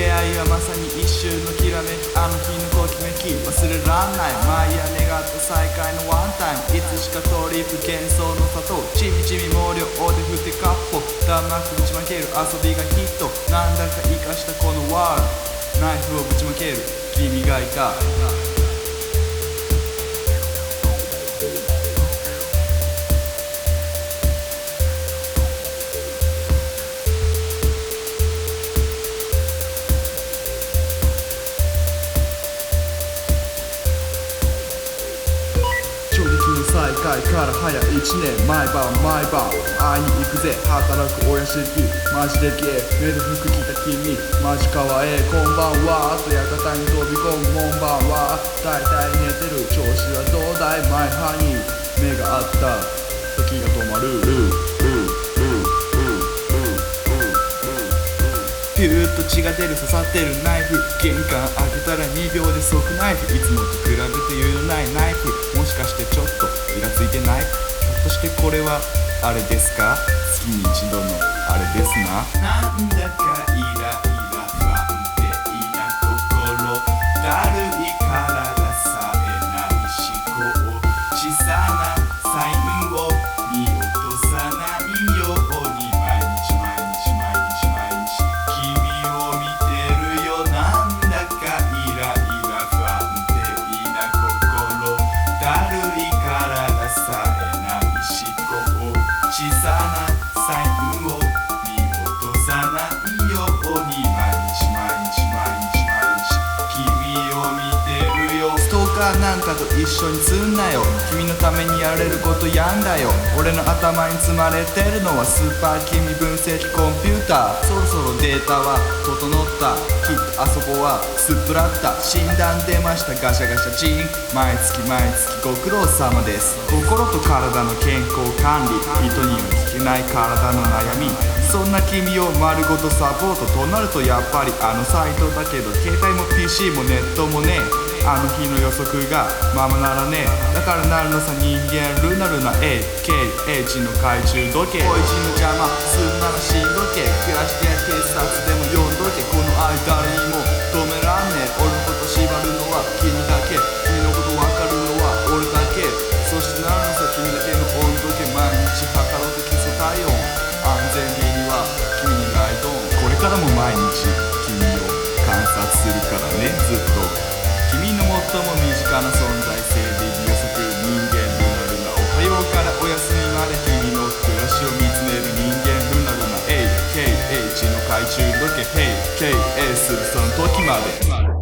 出会いはまさに一瞬のきらめき、あの日のときめき忘れらんない。毎夜願った再会のワンタイム、いつしかトリップ幻想の里、ちみちみ毛量で振ってカッポ弾幕ぶちまける遊びがヒット、なんだか生かしたこのワールド、ナイフをぶちまける君がいた。再会から早1年、毎晩毎晩会いに行くぜ働く親戚、マジでゲー目で服着た君マジかわえこんばんはと館に飛び込む門番は大体寝てる、調子はどうだいマイハニー、目が合った時が止まる、ピューッと血が出る刺さってるナイフ、玄関開けたら2秒で即ナイフ、いつもと比べて余裕のないナイフ、もしかしてちょっとイラついてない？ひょっとしてこれはあれですか？月に一度のあれですな。なんだかイライラ不安定な心、だるい体さえない思考、小さなサインを見落とさないように毎日毎日毎日毎日君を見てるよ。なんだかイライラ不安定な心、だるい体さえない思考、小さなサインを見落とさないように毎日毎日毎日毎日君を見てるよ。ストーカーなんかと一緒にすんなよ、君のためにやれることやんだよ。俺の頭に積まれてるのはスーパー君分析コンピューター、そろそろデータは整った、きっとあそこはスプラッタ、診断出ましたガシャガシャチン、毎月毎月ご苦労様です。心と体の健康管理、人には聞けない体の悩み、そんな君を丸ごとサポートとなるとやっぱりあのサイトだけど、携帯も PC もネットもねえ、あの日の予測がままならねえ、だからなるのさ人間ルナルナ AKH の懐中時計、ポイジンの邪魔すんなら死んどけ、暮らしてや警察でも呼んどけ、この愛誰にも止めらんねえ、俺のこと縛るのは君だけ、君のこと分かるのは俺だけ、そしてなるのさ君だけの温度計、毎日測ろうと基礎体温、安全には君にライドオン、これからも毎日君を観察するからね、ずっと君の最も身近な存在性で予測人間ルナルナ、おはようからお休みまで君の暮らしを見つめる人間ルナルナ AKH の懐中時計 HKA するその時まで。